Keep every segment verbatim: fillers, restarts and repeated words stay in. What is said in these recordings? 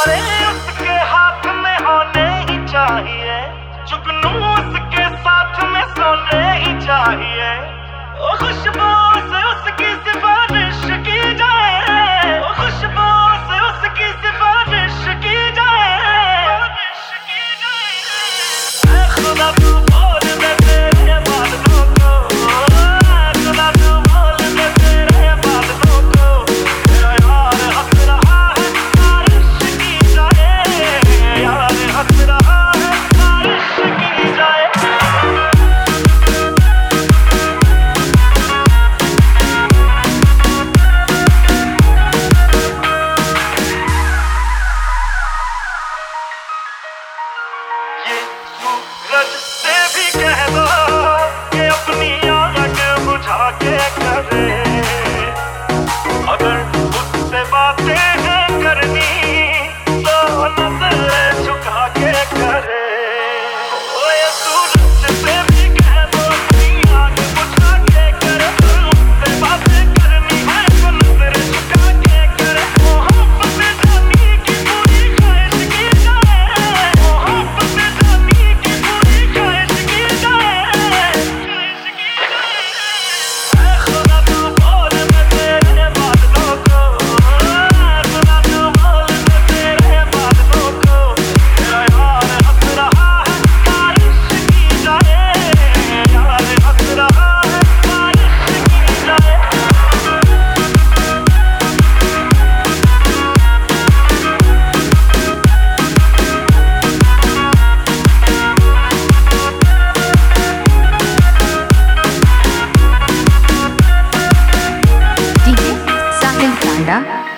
सारे उसके हाथ में होने ही चाहिए, जुगनू उसके साथ में सोने ही चाहिए। ओ खुशबू से उसकी सिफारिश की जाए, ओ खुशबू से उसकी सिफारिश की जाए। ऐ खुदा तू बोल दे तेरे बादलों को, ऐ खुदा तू बोल दे तेरे बादलों को, मेरा यार हंस रहा है बारिश की जाए, यार हंस रहा है बारिश की जाए। ये सूरज से भी कह दो कि अपनी आग बुझा के करे, अगर उससे बातें हैं करनी तो नजर झुका के करे। ओ ये सूरज से भी कह दो अपनी आग बुझा के करे, उससे बातें करनी है तो नजर झुका के करे। मोहब्बत जानी की पूरी ख्वाहिश की जाए, मोहब्बत जानी की पूरी ख्वाहिश की जाए। ऐ खुदा तू बोल दे तेरे बादलों को, ऐ खुदा तू बोल दे तेरे बादलों को, मेरा यार हंस रहा है बारिश की जाए, यार हंस रहा है बारिश की जाए। डीजे साहिल टांडा।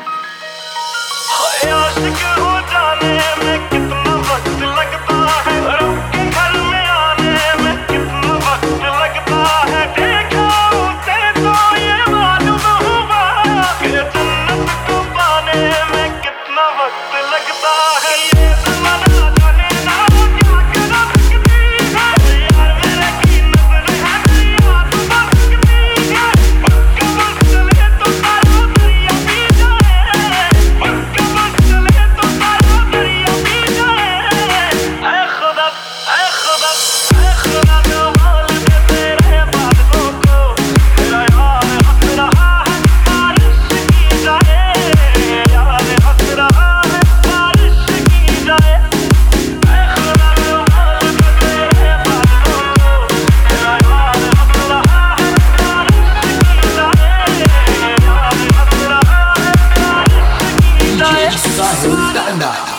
हाय आशिक हो जाने में कितना वक्त लगता है, रब के घर में आने में कितना वक्त लगता है। देखा उसे तो ये मालूम हुआ कि जन्नत को पाने में कितना वक्त लगता है। ये ज़माना जाने ना क्या करा सकती है, यार मेरे की नज़र है दरिया तो बरसती है। पक्का बस चले तो सारा दरिया पी जाए, पक्का बस चले तो सारा दरिया पी जाए। ऐ खुदा ऐ खुदा ऐ खुदा तू बोल दे तेरे बादलों को, मेरा यार हंस रहा है बारिश की जाए, यार हंस रहा है बारिश की जाए। ऐ खुदा तू बोल दे तेरे बादलों को, मेरा यार हंस रहा है बारिश की जाए, यार हंस रहा है बारिश की जाए। Sahil Tanda.